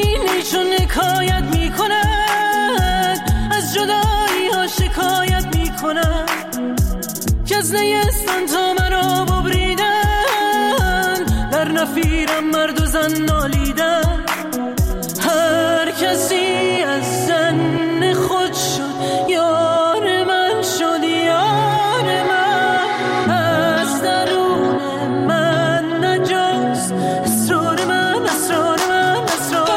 بشنوینی چون حکایت میکنن، از جدایی ها شکایت میکنن، که از نیستان تا مرا ببریدن، در نفیرم مرد و زن نالیدن. هر کسی از زن خود شد یار من شد، یار من از درون من نجاست، اسرار من، اسرار من، اسرار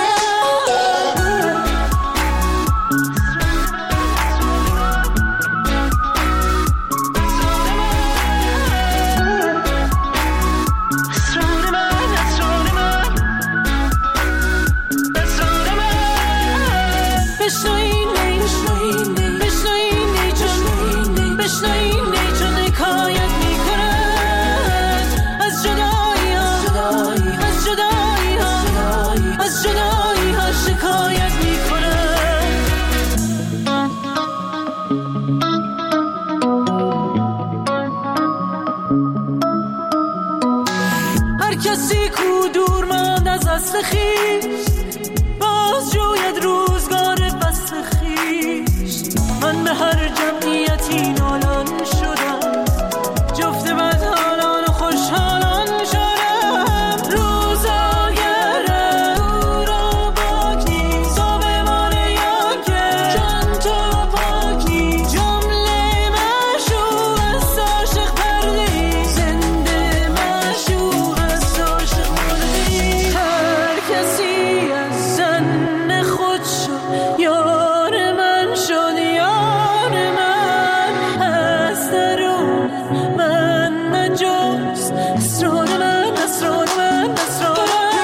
کسی کو دور ماند از اصل خویش، باز جوید روزگار وصل خویش. من به هر جمعیتی نالان شدم، جفت بدحالان و خوشحالان شدم. روزاگر او را باک نیست، آبمان یا که جان تو پاکی. جمله معشوق است عاشق پرده، زنده معشوق است عاشق مرده. هر کسی از زن خود شد یار من شد، یار من از درون من نجاست، اسرار من، اسرار من، اسرار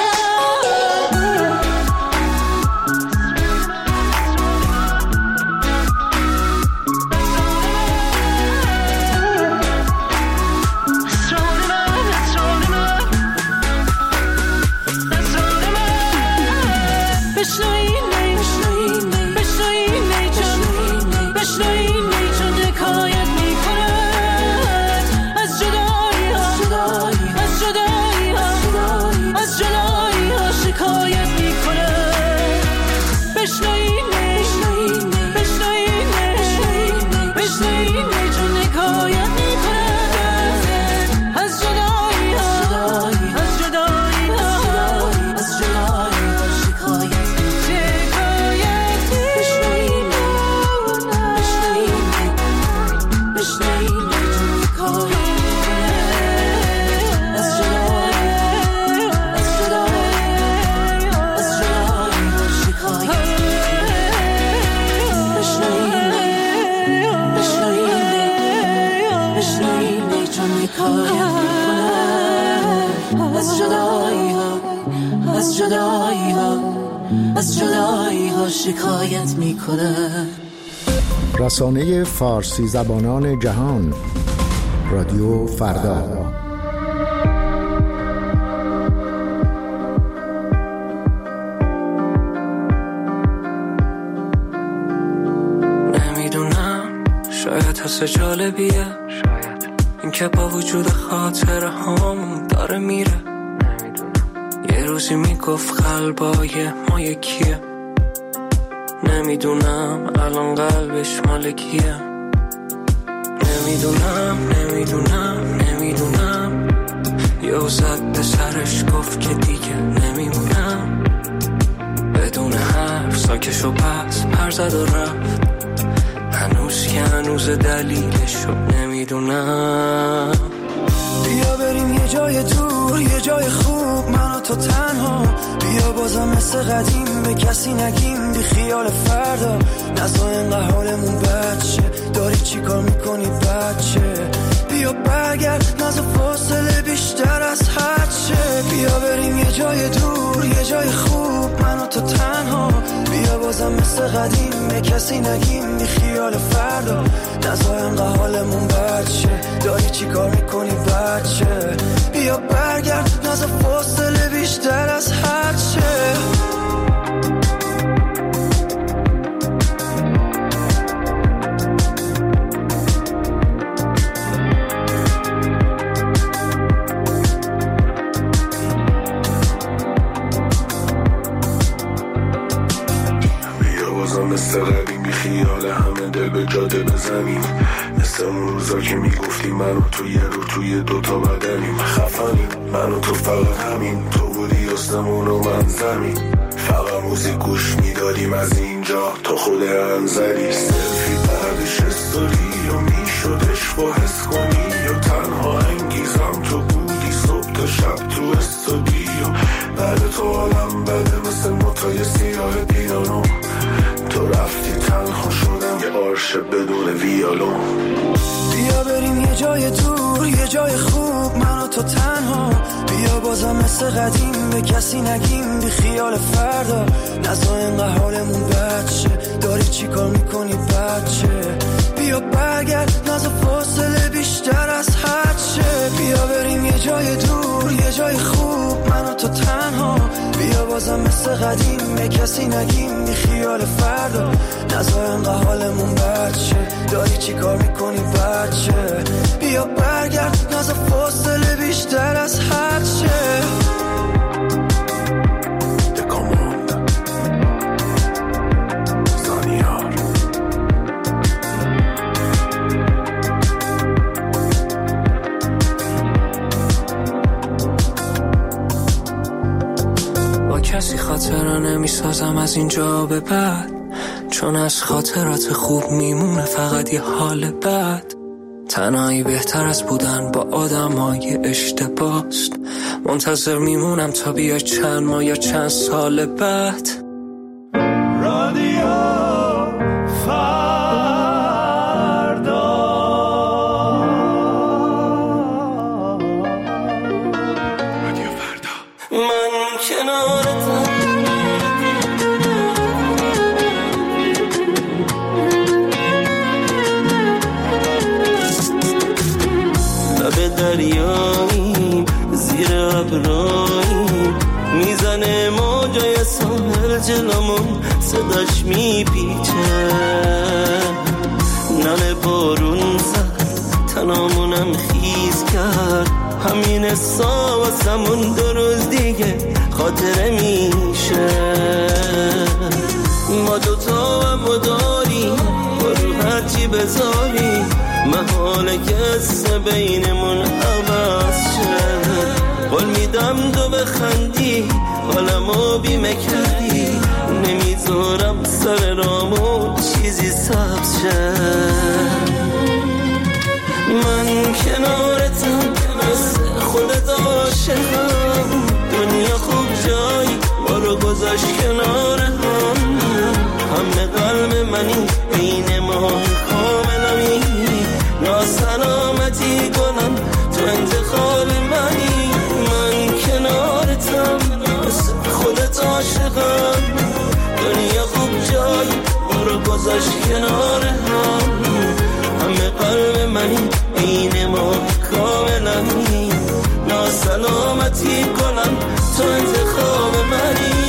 شکایت میکنه. رسانه فارسی زبانان جهان، رادیو فردا. نمیدونم، شاید حس جالبیه، شاید این که با وجود خاطر هم داره میره. نمیدونم، یه روزی میگفت قلبای ما یکیه. نمیدونم الان قلبش مال کیه. نمیدونم یه زد سرش گفت که دیگه نمیمونم. بدون حرف ساکشو پس پر زد و رفت. هنوز که هنوز دلیلشو نمیدونم. بیا بریم یه جای دور، یه جای خوب، من و تو تنها. بیا بازم مثل قدیم به کسی نگیم، بی خیال فردا. نزا اینقدر حالمون بچه، داری چی کار میکنی بچه؟ بیا برگرد، نزا فاصله بیشتر از هرچه. بیا بریم یه جای دور، یه جای خوب، من و تو تنها. بیا بازم مثل قدیم به کسی نگیم، بی خیال فردا. نزا اینقدر حالمون بچه، داری چی کار میکنی بچه؟ بیا برگرد، نزا فاصله بیشتر از هرچه. مثل قدیم بی خیال همه دل به جاده بزنیم، مثل اون روزا که میگفتی من و تو یه رو توی دوتا بدنیم، خفنیم من و تو فقط همین، تو بودی آسمون و من زمین، فقط موزیک گوش میدادیم از اینجا تا خود انزلی، سلفی بعدش استوری و میشدش با حس کنی یا تنها انگیزم تو بودی صبح تا شب تو استودیو، بعد تو عالم بده مثل نوتای سیاه پیانو، تو رفتی تنها شدم یه آرش بدون ویالون. بیا بریم یه جای دور یه جای خوب من و تو تنها، بیا بازم مثل قدیم به کسی نگیم بی خیال فردا، نزا اینقدر حالمون بچه داری چی کار میکنی بچه، بیا برگرد نزا فاصله بیشتر از حدشه، بیا بریم یه جای دور یه جای خوب من و تو تنها، بیا بازم مثل قدیم به کسی نگیم بی خیال فردا، نزا اینقدر حالمون بچه داری چی کار میکنی بچه، بیا برگرد نزا فاصله بیشتر از حدشه. کسی خاطره نمیسازم از اینجا به بعد، چون از خاطرات خوب میمونه فقط یه حال بد، تنهایی بهتر از بودن با آدمای اشتباست، منتظر میمونم تا بیای چند ماه یا چند سال بعد. دریاییم زیر ابراییم، میزنه موجای ساحل جلومون صداش میپیچه، نم بارون زد تنامونم خیز کرد، همین حسا واسمون 2 روز دیگه خاطره میشه، ما دوتا و داریم با رو هرچی بذاریم، محاله کس بینمون عوض شد، قول میدم تو بخندی حالمو بیمه کردی، نمیذارم سر رامو چیزی سبز شد، من کنارتم مثل خودت عاشقم، دنیا خوب جایی ما رو گذاشت کنار هم قلب منی بین ما کاملمی، ناسلامتی کنم تو انتخاب منی، من کنارتم مثل خودت عاشقم، دنیا خوب جایی ما رو گذاشت کنار همه قلب منی بین ما کاملمی، ناسلامتی کنم تو انتخاب منی.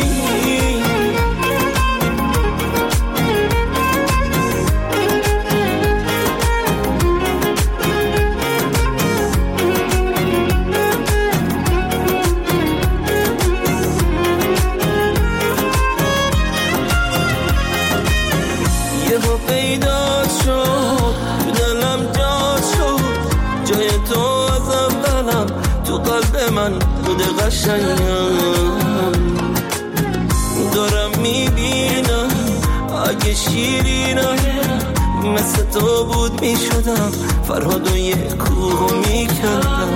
پیدا شد دلم جا شد، جای تو از اولم تو قلب من بود قشنگم، دارم میبینم اگه شیرینم مثل تو بود میشدم، فرهاد و یه کوه میکردم،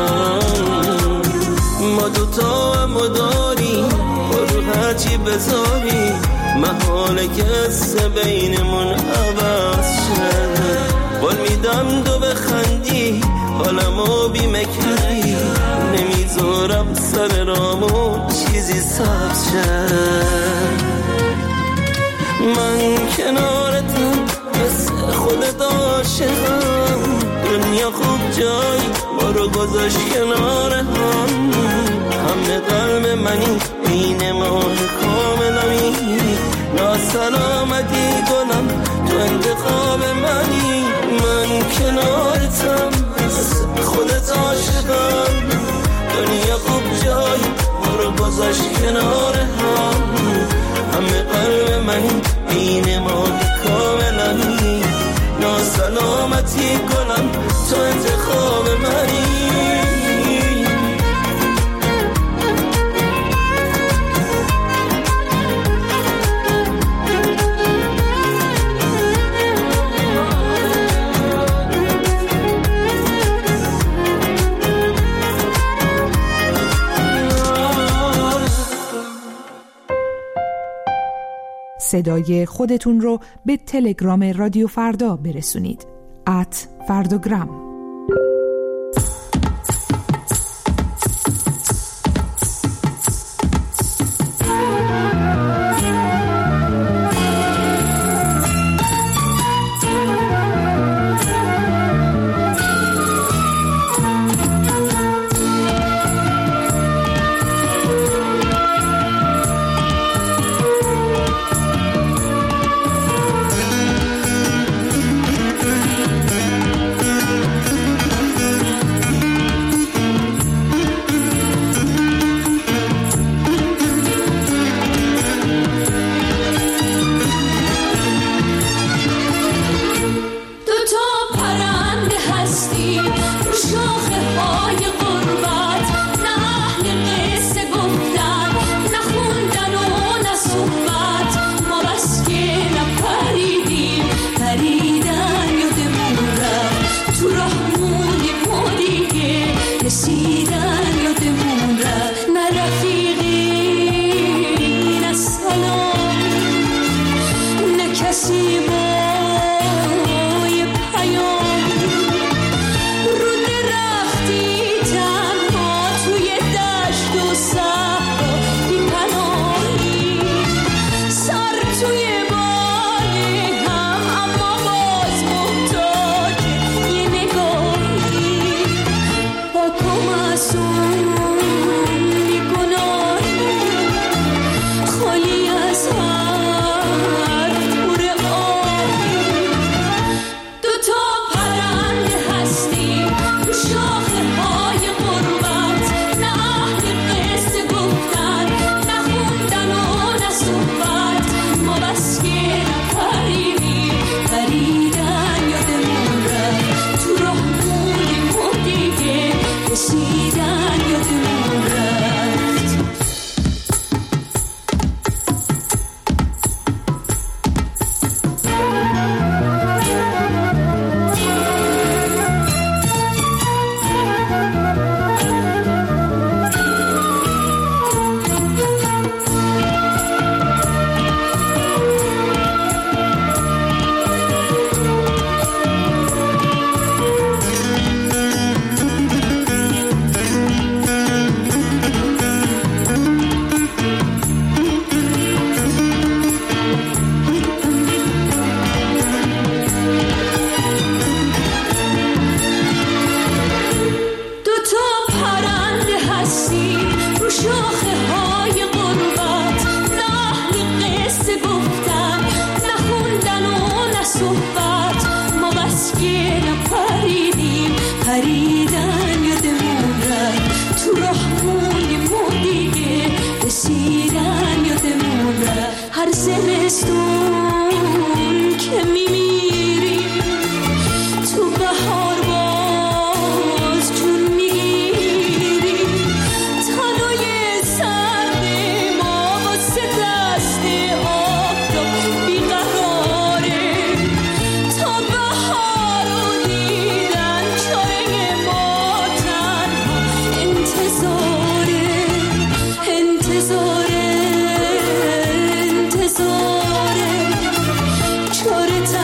ما دوتا هم داریم با رو هرچی بذاریم، محاله کس بینمون عوض شد، قول میدم تو بخندی حالمو بیمه کردی، نمیذارم سر رامو چیزی سبز شد، من کنارتم مثل خودت عاشقم، دنیا خوب جایی ما رو گذاشت کنار همه قلب منی بین ما کاملمی، ناسلامتی کنم تو انتخاب منی، من کنارتم خودت عاشقم، دنیا خوب جایی ما رو گذاشت کنار همه قلب منی بین ما کاملا ناسلامتی کنم تو انتخاب منی. صدای خودتون رو به تلگرام رادیو فردا برسونید. @فرداگرام. انتظار چاره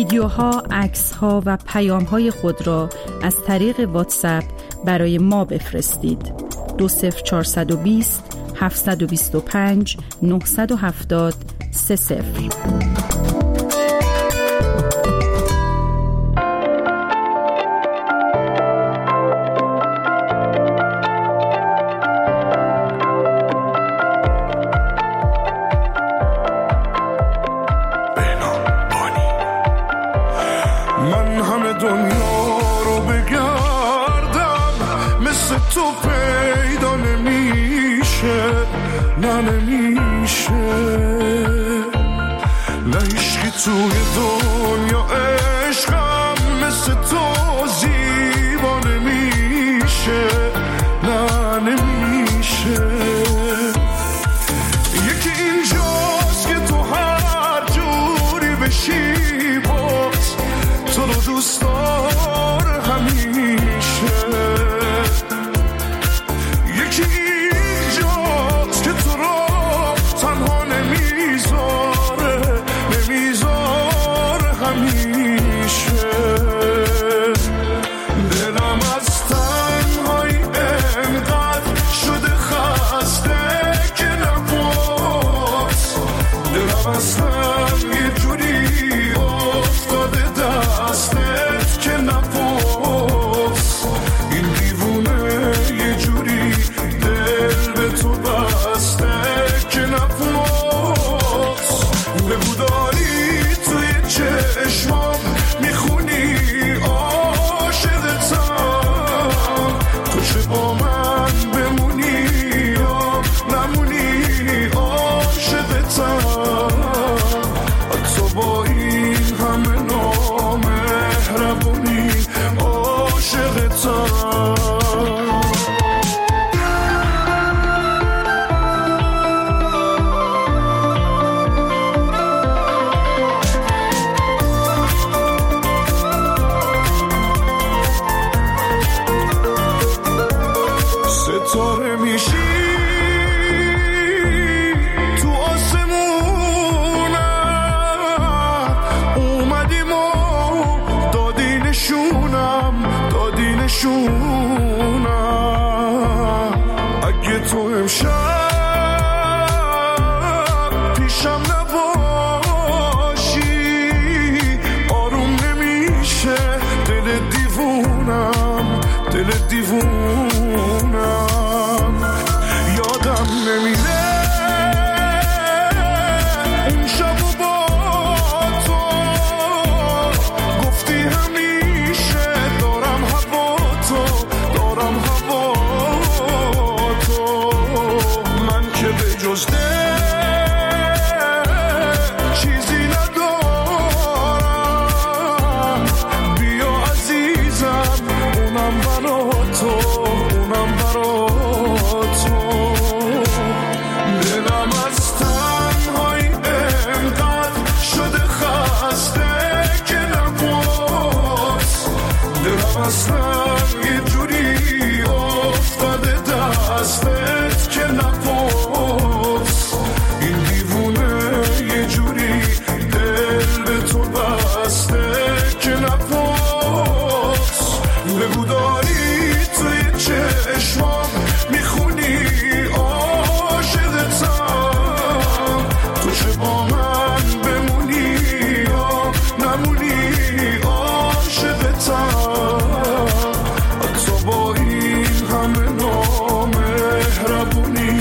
ویدیوها، عکس‌ها و پیام‌های خود را از طریق واتساپ برای ما بفرستید. 20420 725 970 30. توی دنیا عشقم مثل تو زیبا نمیشه، نه نمیشه. یکی اینجاست که تو هر جوری بشی باز تو رو دوست داره همیشه. یکی اینجاست که تو رو تنها نمیذاره همیشه. دلم از تنهایی انقدر شده خسته که نباز، دلم اصلا یه جوری افتاده دستت که نباز. این دیوونه یه جوری دل به تو بسته که نباز. بگو داری توی چشمام میخونی عاشقتم، تو چه با من بمونی یا نمونی عاشقتم. حتی با این همه نامهربونی عاشقتم. ستاره میشی تو آسمونم، اومدیم و دادی نشونم. اگه تو امشب پیشم نباشی آروم نمیشه دل دیوونم. یادم نمیره اون شب و با تو گفتی همیشه دارم هوا تو. من که به جز چیزی ندارم، بیا عزیزم اونم برا تو. دلم از تنهایی انقدر شده خسته که نباز، دلم اصلا یه جوری افتاده دستت که نباز. این دیوونه یه جوری دل به تو بسته که نباز. بگو داری توی چشمام میخونی عاشقتم، تو چه با من بمونی یا نمونی عاشقتم. حتی با این همه نامهربونی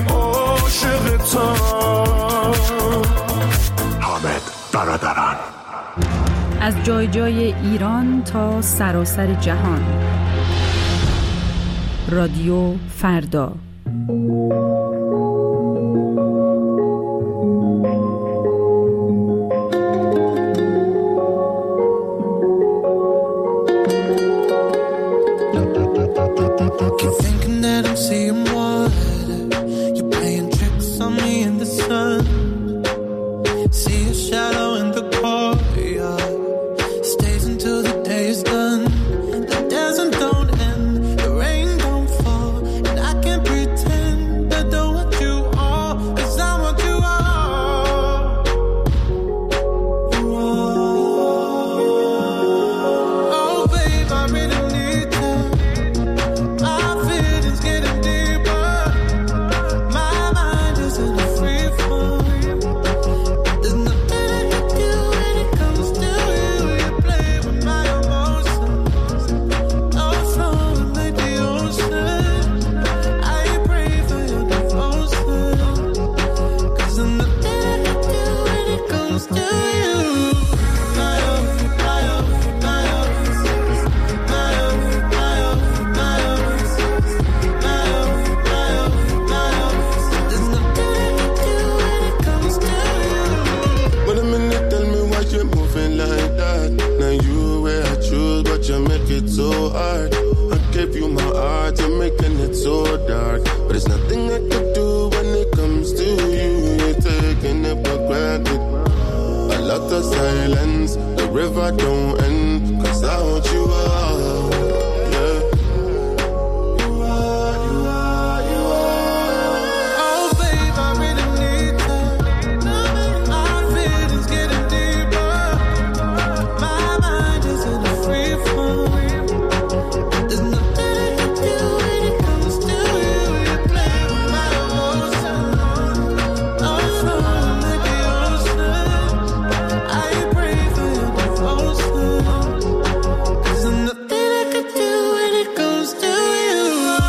عاشقتم. حامد برادران، از جای جای ایران تا سراسر جهان. رادیو فردا. Don't like that. Now you where I choose, but you make it so hard. I gave you my heart, you're making it so dark. But there's nothing I could do when it comes to you. You're taking it for granted. A lot of silence, the river don't end. Cause I want you all, yeah. You are, you are, you are. Oh babe, I really need that. Our feelings getting deeper. My mind is in a free fall. There's nothing I can do when it comes to you. You play with my emotions. I'm from the ocean. I pray for your devotion. There's nothing I can do when it comes to you.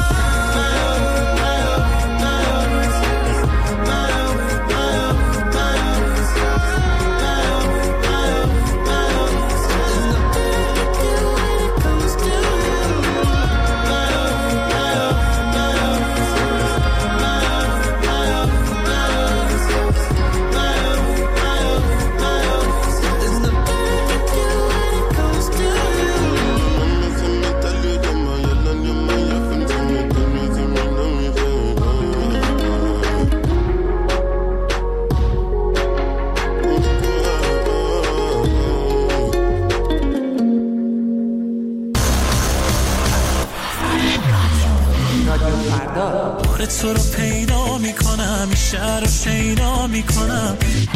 بار تو رو پیدا میکنم، این شهر رو شیدا میکنم.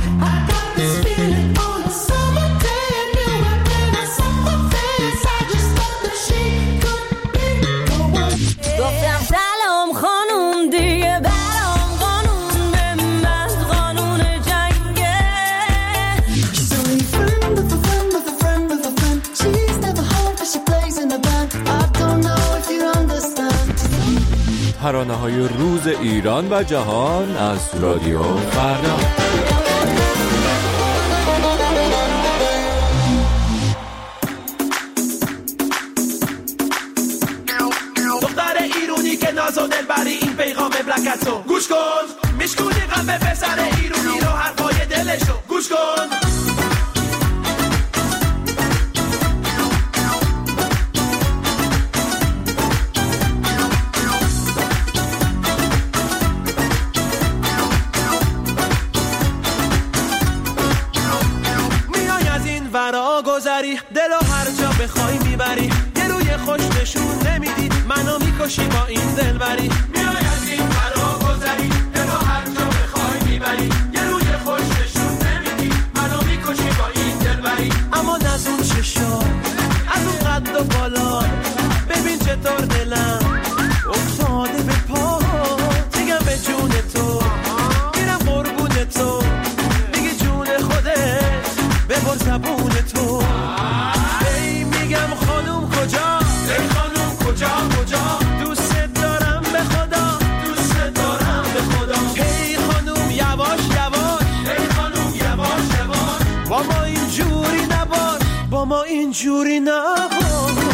گفتم سلام خانوم دیگه برام قانون به من قانون جنگه. She's only a friend of a friend of a friend of a friend. She's never home but she plays in a band. I don't know if you understand. ترانه‌های روز ایران و جهان از رادیو فردا. دختر ایرونی که ناز و دلبری، این پیغام بلکتو گوش کن. میشکونی غم پسر ایرونی رو، حرفای دلشو گوش کن. گذری دلو هر جا بخوای میبری، یه روی خوش نشون نمیدی، منو میکشی با این دلبری. میای از این فرا گذری دلو هر جا بخوای میبری، یه روی خوش نشون نمیدی، منو میکشی با این دلبری. اما از اون چشا، از اون قد و بالا، ببین چطور دلم افتاده به پا. میگم به جون تو میرم قربون تو، میگی جون خودت ببر زبون تو. ای میگم خانوم کجا، ای خانوم کجا کجا، دوست دارم به خدا، دوست دارم به خدا. ای خانوم یواش یواش، ای خانوم یواش یواش، با ما اینجوری نباش، با ما اینجوری نباش.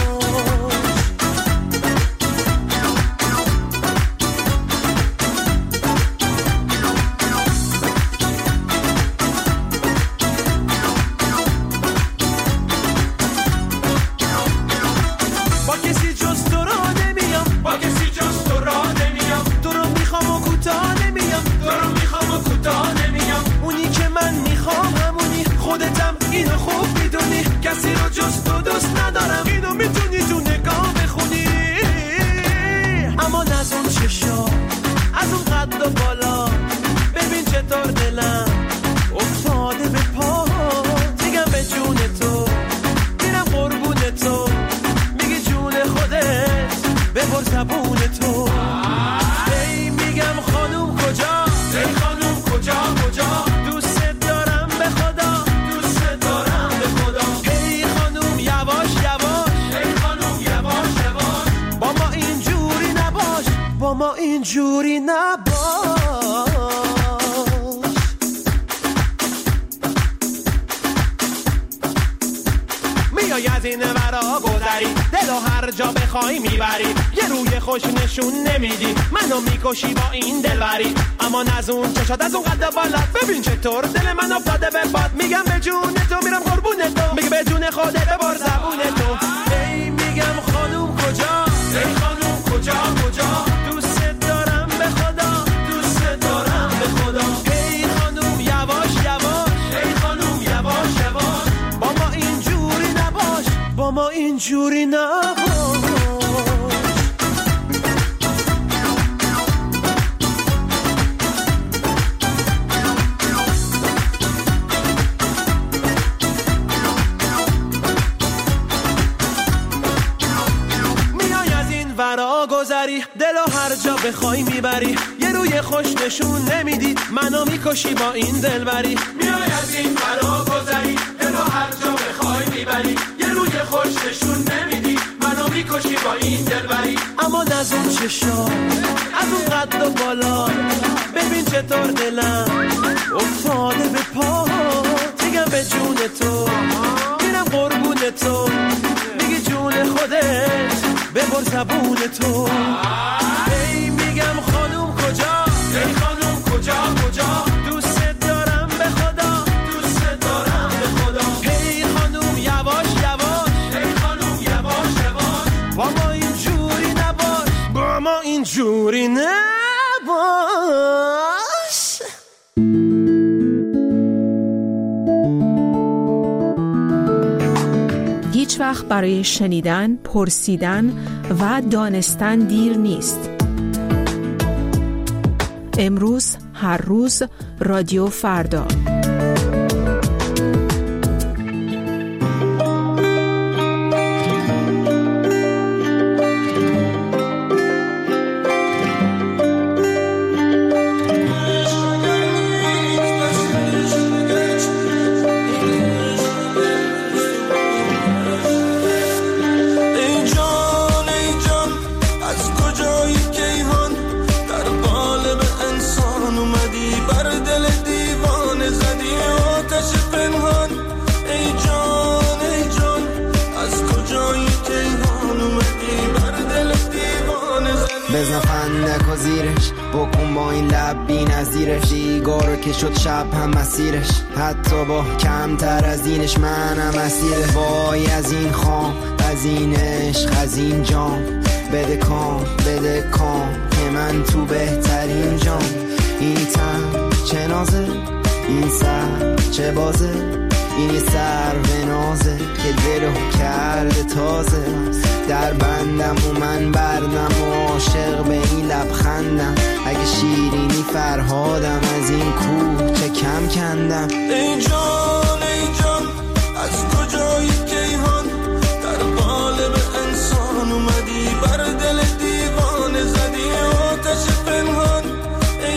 اینو خوب میدونی، کسی رو جز تو دوست ندارم، اینو میتونی تو نگاه بخونی. اما از اون چشا، از اون قد و بالا، ببین چطور دلم افتاده به پا. میگم به جون تو میرم قربون تو، میگی جون خودت ببر زبون تو. ای میگم خانوم کجا، ای خانوم کجا کجا، دوست دارم به خدا، دوست دارم به خدا. ای خانوم یواش یواش، ای خانوم یواش یواش، با ما اینجوری نباش، با ما اینجوری نباش. میای از این ورا گذری دلو هر جا بخوای میبری یه روی خوش نشون نمیدی منو میکشی با این دلبری اما نزون چشات از اون قد بالات ببین چطور دل من افتاده به باد میگم به جون تو میرم قربون تو میگه به جون خودت ببر زبون تو ای میگم خانوم کجا ای خانوم کجا کجا دوست دارم به خدا دوست دارم به خدا ای خانوم یواش یواش ای خانوم یواش یواش با ما اینجوری نباش با ما اینجوری نباش دلو هر جا بخوای میبری یه روی خوش نشون نمیدی منو میکشی با این دلبری میای از این فرا گذری دلو هر جا بخوای میبری یه روی خوش نشون نمیدی منو میکشی با این دلبری اما نزون چشا از اون قد و بالا ببین چطور دلم افتاده به پا میگم به جون تو میرم قربون تو میگی جون خودت ببر زبون تو ای میگم خانوم کجا ای خانوم کجا کجا دوست دارم به خدا دوست دارم به خدا ای خانوم یواش یواش ای خانوم یواش یواش با ما اینجوری نباش با ما اینجوری نباش هیچ وقت برای شنیدن، پرسیدن و دانستن دیر نیست. امروز، هر روز، رادیو فردا. بزن فندک و زیرش بکن با این لب بی نظیرش دیگارو که شد شب هم مسیرش حتی با کمتر از اینش منم اسیره وای از این خام از این عشق از این جام بده کام که من تو بهترین جام این تن چه نازه این سر چه بازه این سر به نازه که دلو کرده تازه در بندم و من بردم و عاشق به این لبخندم اگه شیرینی فرهادم از این کوه چه کم کندم ای جان از کجایی کیهان در قالب انسان اومدی بر دل دیوانه زدی آتش پنهان ای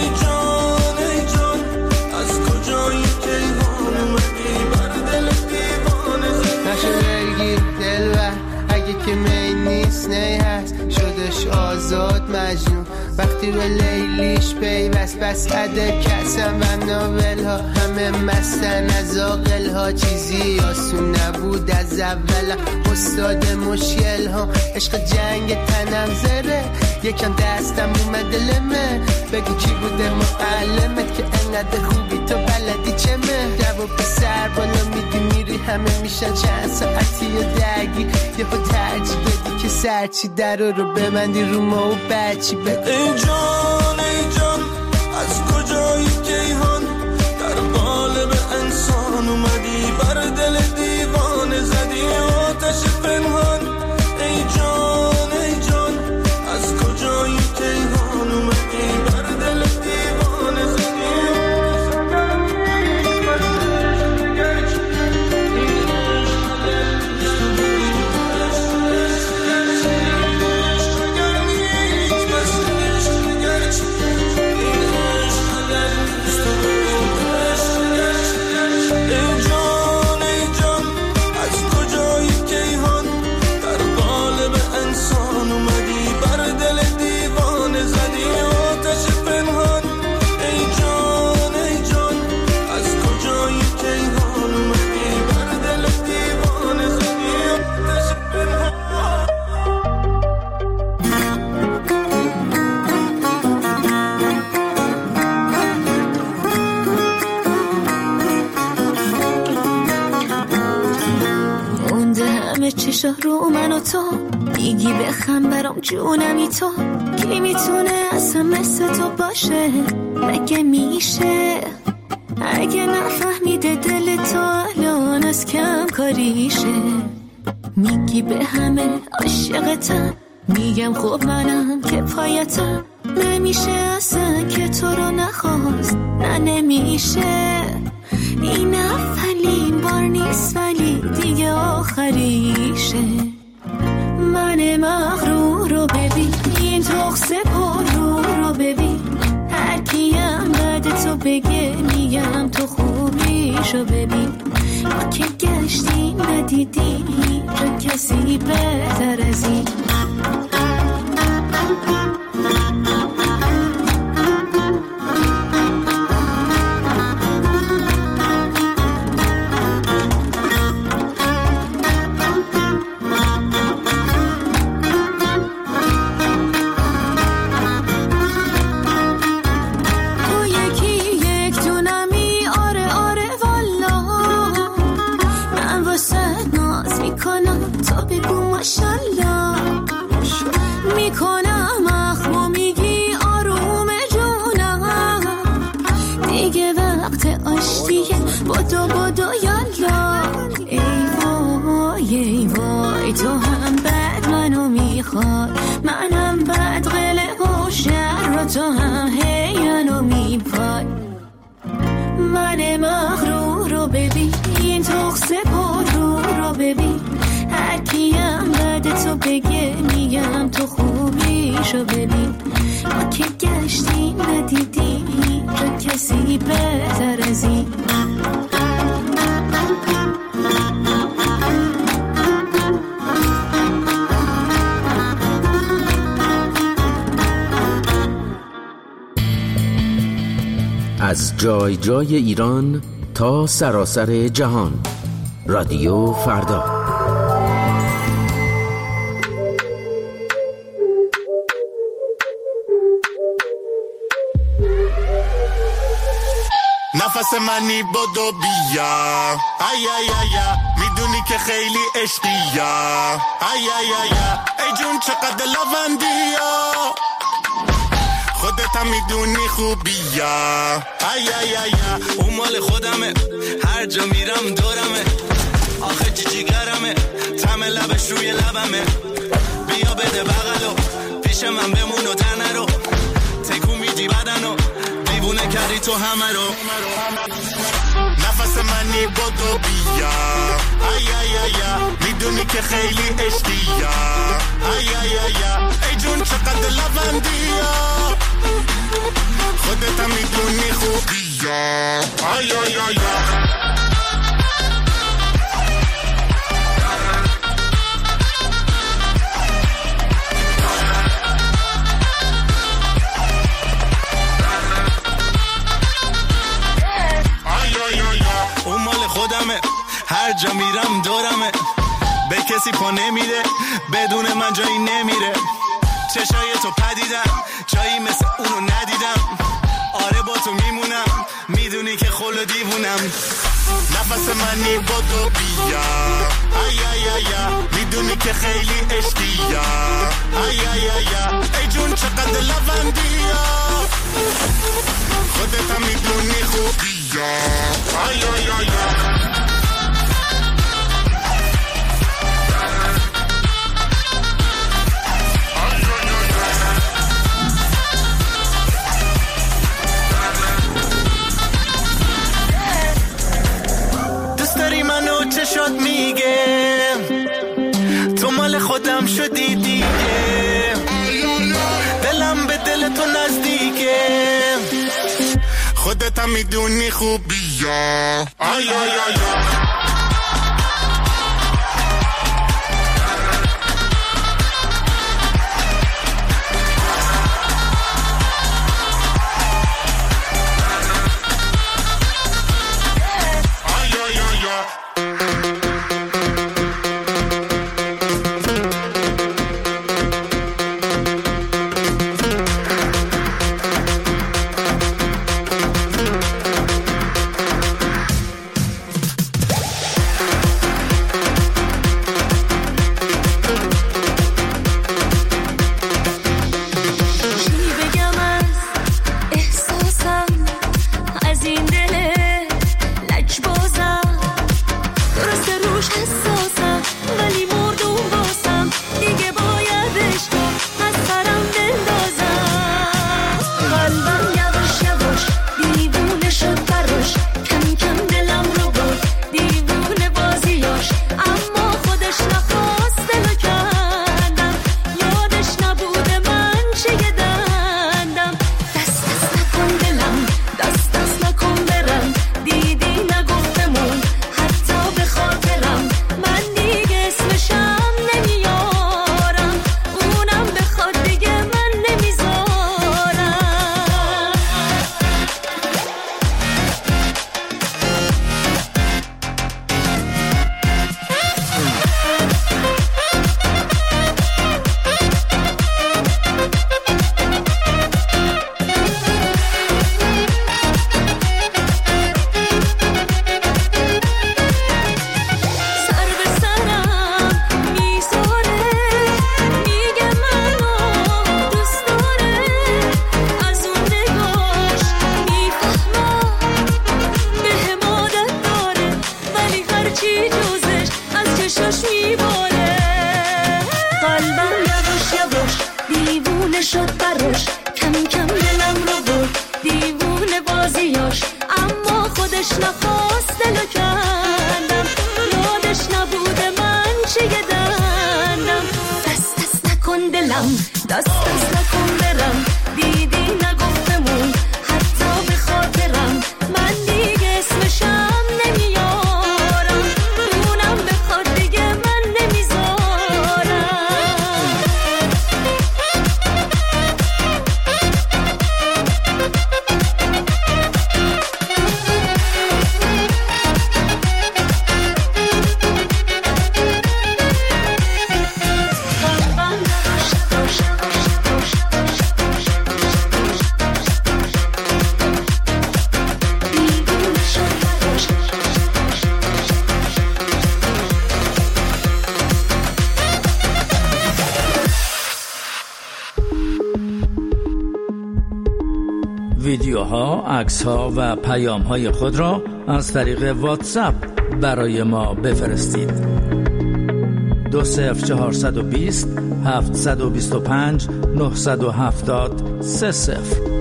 جان از کجایی کیهان اومدی بر دل دیوانه زدی نشه دلگیر دلبر اگه که می نیست نی هست شدش آزاد مجنون وقتی به لیلیش پیوست بس عده کسم و ناول ها همه مستن از آقل ها چیزی آسون نبود از اول استاد مشکل ها عشق جنگ تنم زره یکم دستم اومد لمه بگو کی بوده معلمت که انقدر خوبی تو بلدی چمه جواب سر بالا میدی میری همه میشن چند ساعتی و درگی یه خود ترجیح بدی که سرچی در رو ببندی رو ما و بچی بگو ای جان از کجایی کیهان در قالب انسان اومدی بر دل دیوانه زدی آتش پنهان ای جان از کجایی کیهان اومدی بر دل دیوانه زدی همه چشا رو من و تو، میگی بخم برام جونمی تو. کی میتونه اصلا مثل تو باشه؟ مگه میشه؟ اگه نفهمیده دل تو الان از کم کاریشه. میگی به همه عاشقتم، میگم خب منم که پایتم. نمیشه اصلا که تو رو نخواست، نه نمیشه. این اولین بار نیست ولی دیگه آخریشه. من مغرور رو ببین، این تخصه پر رو ببین. هر کیم بعد تو بگه میگم تو خوبیشو ببین. ما که گشتیم ندیدیم هیچ کسی بهتر از این. بدو یالا. ای وای تو هم بد منو میخوای، منم بد قله و شر رو تو هم هی منو میپای. من مغرور رو ببین، این تخصه پر رو ببین. هر کیم بعد تو بگه میگم تو خوبیشو ببین. ما که گشتیم ندیدیم هیچ کسی بهتر از این. از جای جای ایران تا سراسر جهان، رادیو فردا. نفس منی بدو بیا، ای ای ای میدونی که خیلی عشقیا. ای ای ای جون چقدر لوندیا، خودت هم میدونی خوبیا. ای ای ای اون مال خودمه، هر جا میرم دورمه. آخه جیگرمه، طعم لبش روی لبمه. بیا بده بغلو، پیش من بمون و در نرو. تکون میدی بدنو، دیوونه کردی تو همه رو. نفس منی بدو بیا، ای ای ای میدونی که خیلی عشقیا. ای ای ای جون چقدر لوندیا، خودت هم میدونی خوبیا. ای ای ای اون مال خودمه، هر جا میرم دورمه. به کسی پا نمیره، بدون من جایی نمیره. چشای تو پدیدم، جایی مثل اونو ندیدم. آره با تو میمونم، میدونی که خلو دیوونم. نفس منی بدو بیا، ای ای ای میدونی که خیلی عشقیا. ای ای ای جون چقدر لوندیا، خودت هم میدونی خوبیا. ای ای ای منو چشات میگه تو مال خودم شدی دیگه. دلم به دل تو نزدیکه، خودت هم میدونی خوبیا. آی آی آی میباره. قلبم یواش یواش دیوونه شد براش، کم کم دلم رو برد دیوونه بازیاش. اما خودش نخواست دلو کندم، یادش نبوده من چه دندم. دست دست نکن دلم، دست دست نکن برم، دیدی نگفتمون حتی به خاطرم. من دیگه اسمشم نمیارم، اونم بخواد دیگه من نمیذارم. ویدیوها، عکس‌ها و پیام‌های خود را از طریق واتساپ برای ما بفرستید. 20420 725 970 30.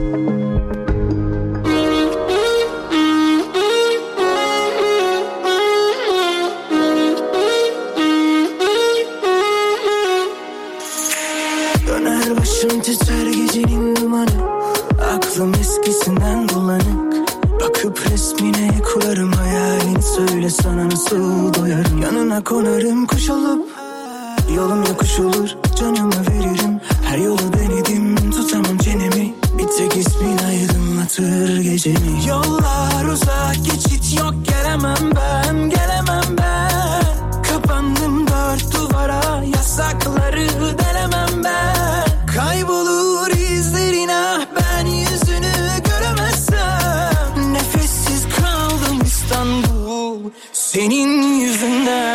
Döner başım titrer gecenin dumanı, aklım eskisinden bulanık. Bakıp resmine kurarım hayalini, söyle sana nasıl doyarım. Yanına konarım kuş olup, yolum yokuş olur, canımı veririm. Her yolu denedim, tutamam çenemi, bir tek ismin aydınlatır gecemi. Yollar uzak, geçit yok, gelemem ben, gelemem ben. Kapandım dört duvara, yasakları delemem ben. Kaybolur izlerin, ah ben yüzünü göremezsem. Nefessiz kaldım İstanbul senin yüzünden.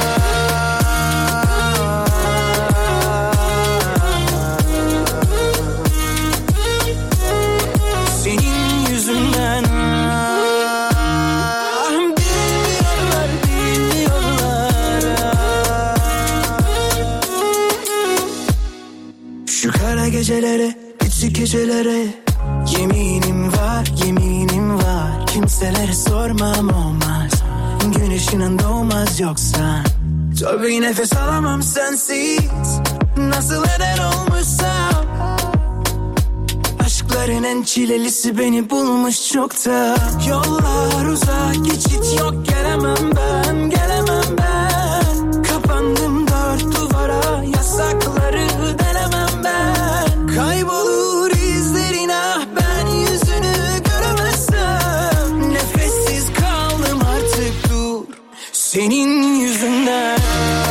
Senin yüzünden. Bilmiyorlar, bilmiyorlar. Şu kara gecelere, küçük gecelere yeminim var, yeminim var. Kimselere sormam olmaz, güneşinin doğmaz yoksa. Tabii nefes alamam sensiz, nasıl eder olmuşsam. Aşkların en çilelisi beni bulmuş çokta. Yollar uzak, geçit yok, gelemem ben, gelemem ben. Kapandım dört duvara, yasakları denemem ben. Kaybolur izlerin, ah ben yüzünü göremezsem. Nefessiz kaldım artık, dur senin yüzünden.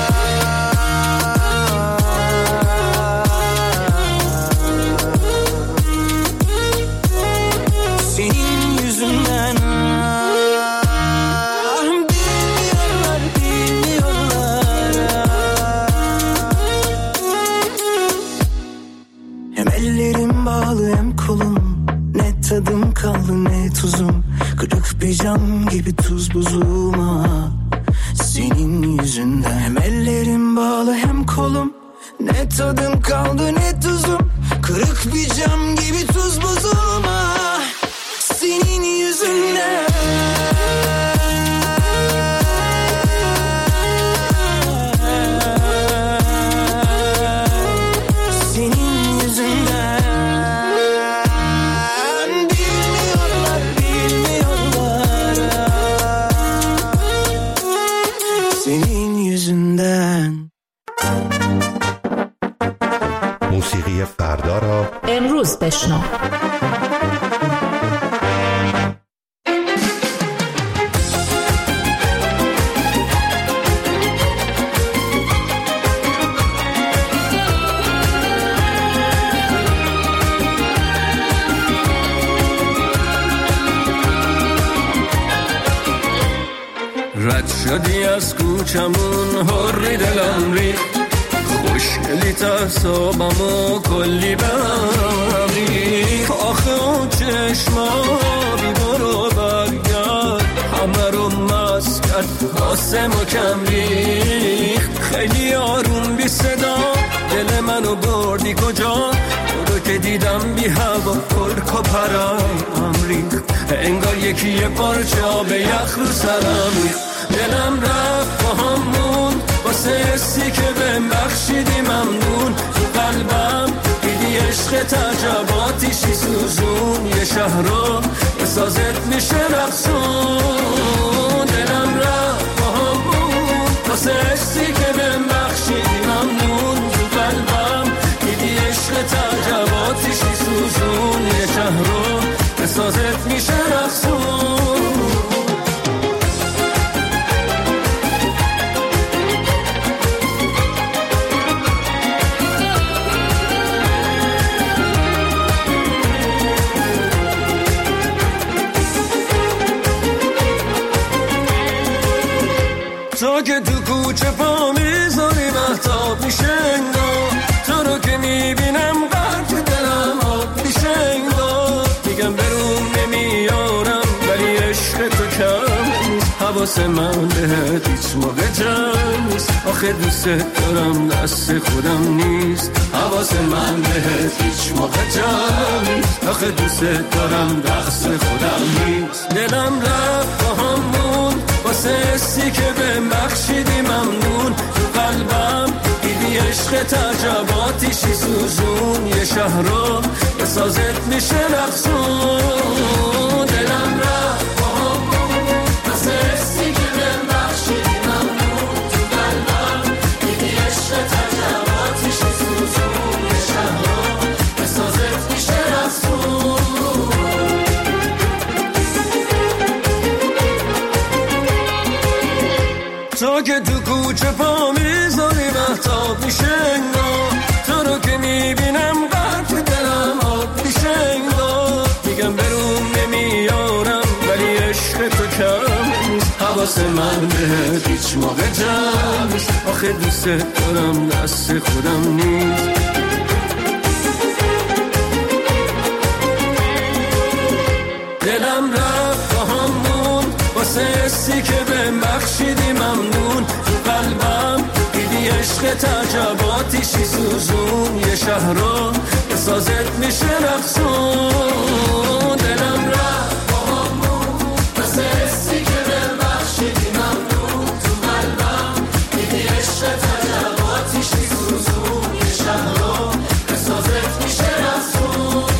Senin yüzünden. Bilmiyorlar, bilmiyorlar. Hem ellerim bağlı hem kolum, ne tadım kaldı ne tuzum. Kırık bir cam gibi tuz buzuma, senin yüzünden. Hem ellerim bağlı hem kolum, ne tadım kaldı ne tuzum. Kırık bir cam gibi tuz buzuma, senin yüzünden. Senin yüzünden. Bilmiyorlar, bilmiyorlar. Senin yüzünden. موسیقی فردا را امروز بشنو. رد شدی از کوچمون، حری دلم ریخت، خوشگلی تصابمو کلی بهم ریخت. آخه اون چشما بی برو برگرد، همه رو مست کرد واسه ما کم ریخت خیلی آروم بی صدا دل منو بردی کجا تو رو که دیدم بی هوا کرک و پرام ریخت انگار یکی یه پارچه آب یخ رو سرم ریخت دلم رفت با همون واسه حسی که بهم بخشیدی ممنون تو قلبم دیدی عشق تعجباتیشی سوزون یه شهر رو به سازت میشه رقصون دلم رفت با همون واسه حسی که بهم بخشیدی ممنون تو قلبم دیدی عشق تعجباتیشی سوزون یه شهر رو به سازت میشه رقصون تو که تو کوچه پا میذاری مهتاب میشه انگار تو رو که میبینم قرد دلم آب میشه انگار میگم بروم نمیارم ولی عشق تو کم نیست حواس من بهت هیچ موقع جمع نیست آخه دوست دارم دست خودم نیست حواس من بهت هیچ موقع جمع نیست آخه دوست دارم دست خودم نیست دلم رفت با همون واسه حسی که بهم بخشیدی ممنون تو قلبم دیدی عشق تعجباتیشی سوزون یه شهر رو به سازت میشه رقصون دلم رفت با همون واسه حسی که بهم بخشیدی ممنون تو قلبم دیدی عشق تعجباتیشی سوزون یه شهر رو به سازت میشه رقصون تو که تو کوچه پا میذاری مهتاب میشه انگار تو رو که میبینم قرد دلم آب میشه انگار میگم بروم نمیارم ولی عشق تو کم نیست حواس من بهت هیچ موقع جمع نیست آخه دوست دارم دست خودم نیست دلم رفت با همون واسه حسی که بهم بخشیدی ممنون تو قلبم دیدی عشق تعجباتیشی سوزون یه شهر رو به سازت میشه رقصون دلم رفت با همون واسه حسی که بهم بخشیدی ممنون تو قلبم دیدی عشق تعجباتیشی سوزون یه شهر رو به سازت میشه رقصون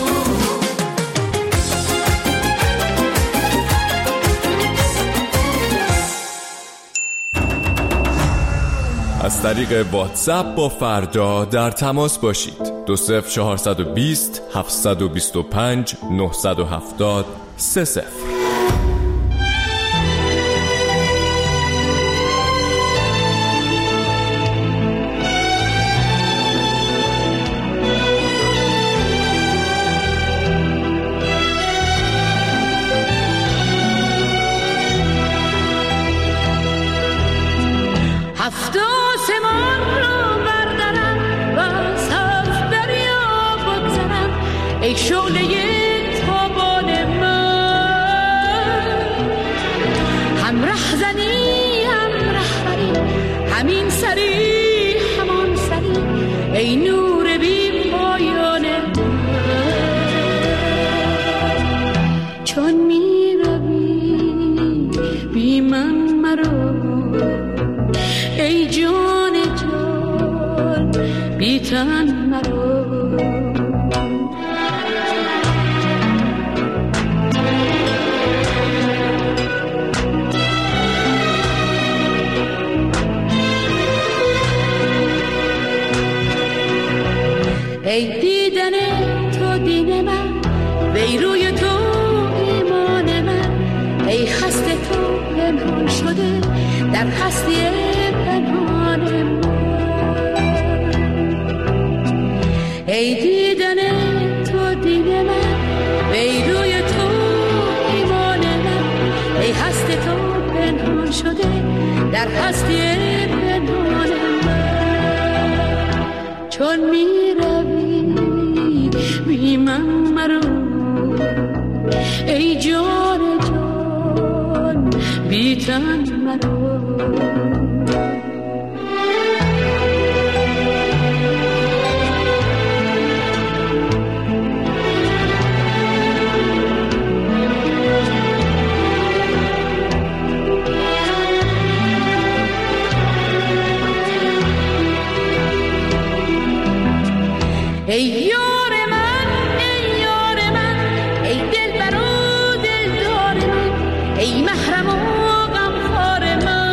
از طریق واتساپ با فردا در تماس باشید 20420 725 970 30 ای شعله تابان من هم رهزنی هم رهبری همین سری همان سری ای نور بی پایان من چون می روی بی من مرو ای جان جان بی تن مرو ای دیدن تو دین من وی روی تو ایمان من ای خسته تو پنهان شده در هستی پنهان من ای دیدن تو دین من وی روی تو ایمان من ای هستی تو پنهان شده در هستی پنهان من چون می بی من مرو ای جان جان بی تن مرو ای یار من ای یار من ای دلبر و دلدار من ای محرم و غمخوار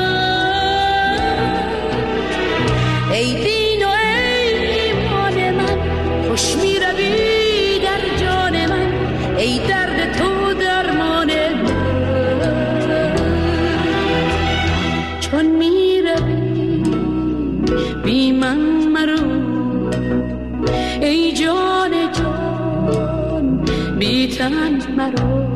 من ای دین و ای ایمان من خوش می روی در جان من ای درد تو درمان من چون می روی بی من مرو ای جان جان بی تن مرو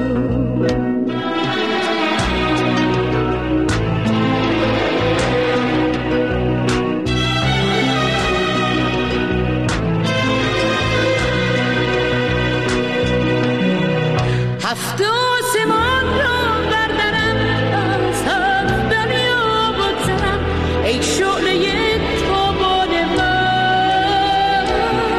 هفت آسمان را بردرم از هفت دنیا بگذرم ای شعله تابان من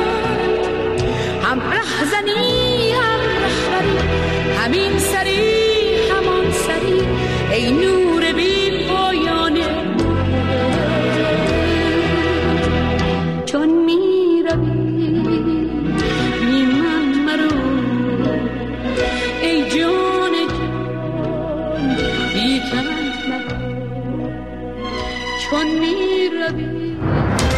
هم رهزنی هم رهبری همین سری همان سری ای نور بی پایان من چون می روی بی من مرو ای جان جان بی تن مرو چون می روی